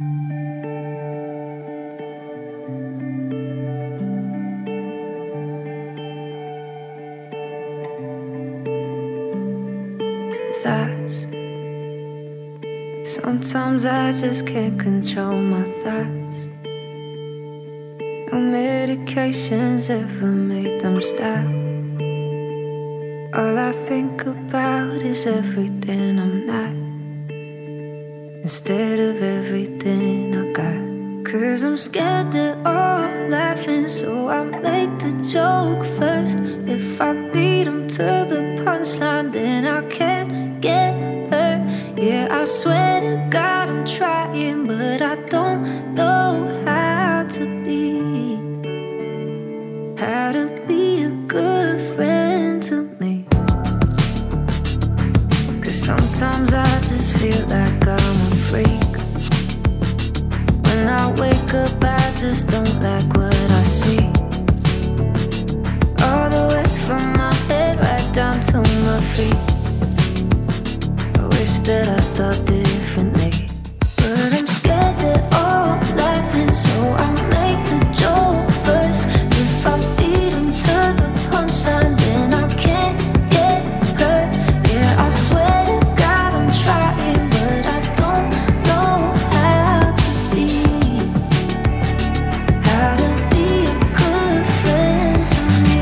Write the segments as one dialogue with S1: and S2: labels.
S1: Thoughts. Sometimes I just can't control my thoughts. No medications ever made them stop. All I think about is everything I'm not, instead of everything I got. 'Cause I'm scared they're all laughing, so I make the joke first. If I beat them to the punchline, then I can't get hurt. Yeah, I swear to God I'm trying, but I don't know how to be a good friend to me. 'Cause sometimes I just feel like I'm a freak. When I wake up I just don't like what I see. All the way from my head right down to my feet. I wish that I thought differently, but I'm scared they're all laughing, so I make the joke first. If I beat them to the punchline, then I can't get hurt. Yeah, I swear to God I'm trying, but I don't know how to be a good friend to me.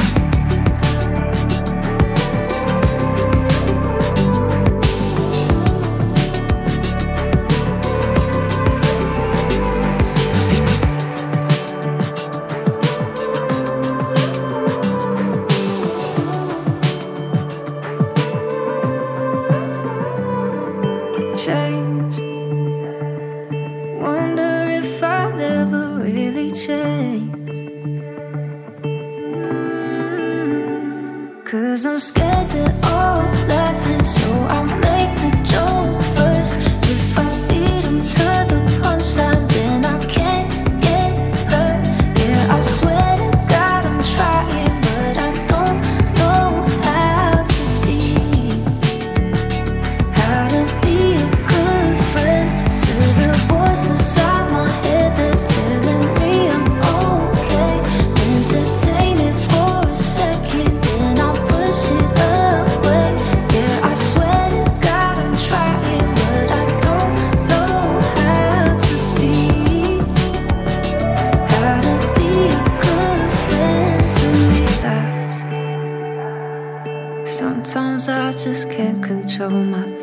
S1: Change. Wonder if I'll ever really change. 'Cause I'm scared they're all laughing, so I make the joke first. If I beat them to the punchline, then I can't get hurt. Yeah, I swear to God I'm trying, but I don't know how to be a good friend to the voice inside my head that's telling me I'm okay. Entertain it for a second, then I'll push it away. Yeah, I swear to God I'm trying, but I don't know how to be a good friend to me. Sometimes I just can't control my